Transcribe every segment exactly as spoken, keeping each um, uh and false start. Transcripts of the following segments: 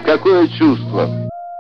какое чувство?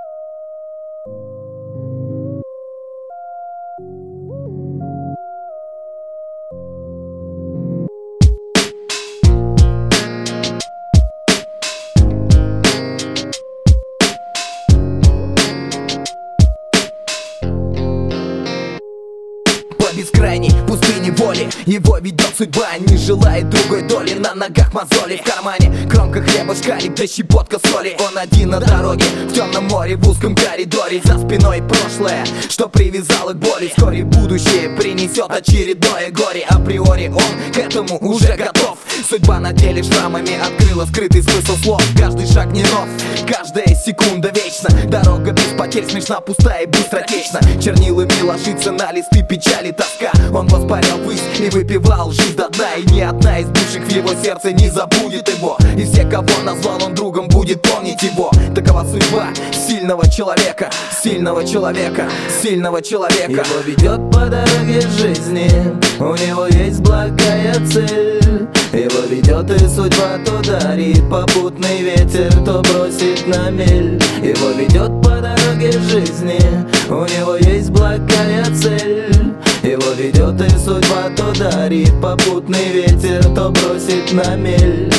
Бескрайней пустыни воли его ведет судьба, не желает другой доли. На ногах мозоли, в кармане кромка хлеба, шкалик да щепотка соли. Он один на дороге, в темном море, в узком коридоре. За спиной прошлое, что привязало к боли. Вскоре будущее принесет очередное горе. Априори он к этому уже готов. Судьба на деле шрамами открыла скрытый смысл слов. Каждый шаг не нов, каждая секунда вечна. Дорога без потерь смешна, пустая и быстротечна. Чернилами ложится на листы печали тоска. Он воспарял ввысь и выпивал жизнь до дна. И ни одна из бывших в его сердце не забудет его. И все, кого назвал он другом, будет помнить его. Такова судьба сильного человека, сильного человека, сильного человека. Его ведет по дороге жизни, у него есть благая цель. Его ведет и судьба, то дарит попутный ветер, то бросит на мель. Его ведет по дороге жизни, у него есть благая цель. Его ведет и судьба, то дарит попутный ветер, то бросит на мель.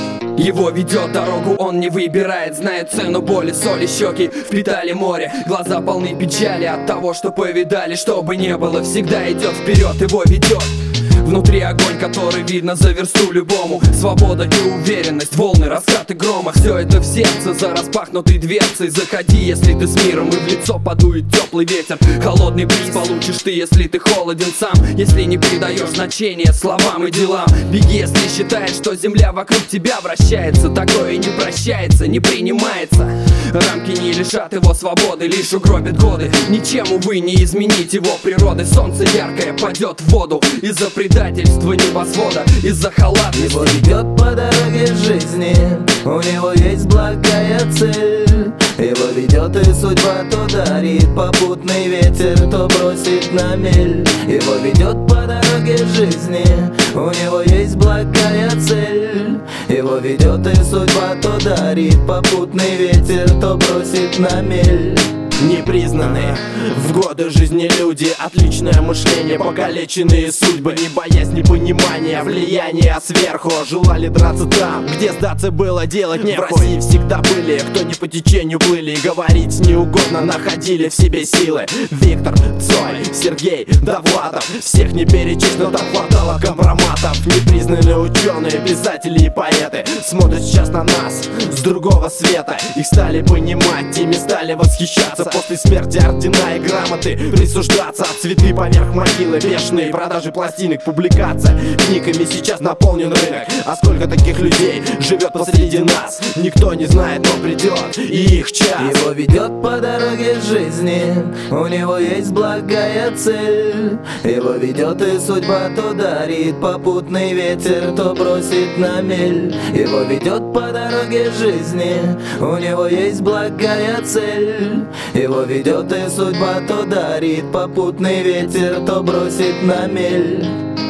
Его ведет дорогу, он не выбирает, знает цену боли, соли, щеки впитали море. Глаза полны печали от того, что повидали. Что бы ни было, всегда идет вперед, его ведет. Внутри огонь, который видно за версту любому. Свобода и уверенность, волны, раскаты грома. Все это в сердце, за распахнутой дверцей. Заходи, если ты с миром, и в лицо подует теплый ветер. Холодный бриз получишь ты, если ты холоден сам. Если не придаешь значения словам и делам. Беги, если считаешь, что земля вокруг тебя вращается. Такое не прощается, не принимается. Рамки не лишат его свободы, лишь угробят годы. Ничем, увы, не изменить его природы. Солнце яркое падет в воду из-за предательства небосвода, из-за халатности. Его ведет по дороге жизни, у него есть благая цель. Его ведет и судьба, то дарит попутный ветер, то бросит на мель. Его ведет по дороге жизни, у него есть благая цель. Его ведет и судьба, то дарит попутный ветер, то бросит на мель. Непризнанные в годы жизни люди, отличное мышление, покалеченные судьбы, не боясь непонимания, влияния сверху. Желали драться там, где сдаться было делать нехуй. В России всегда были, кто не по течению плыли, и говорить неугодно находили в себе силы. Виктор, Цой, Сергей, Довлатов, всех не перечесть, но там хватало компроматов. Непризнанные ученые, писатели и поэты смотрят сейчас на нас с другого света. Их стали понимать, ими стали восхищаться. После смерти ордена и грамоты присуждаться. Цветы поверх могилы, бешеные продажи пластинок, публикация книгами сейчас наполнен рынок. А сколько таких людей живет посреди нас, никто не знает, но придет и их час. Его ведет по дороге жизни, у него есть благая цель. Его ведет и судьба, то дарит попутный ветер, то бросит на мель. Его ведет по дороге жизни, у него есть благая цель. Его ведет и судьба, то дарит попутный ветер, то бросит на мель.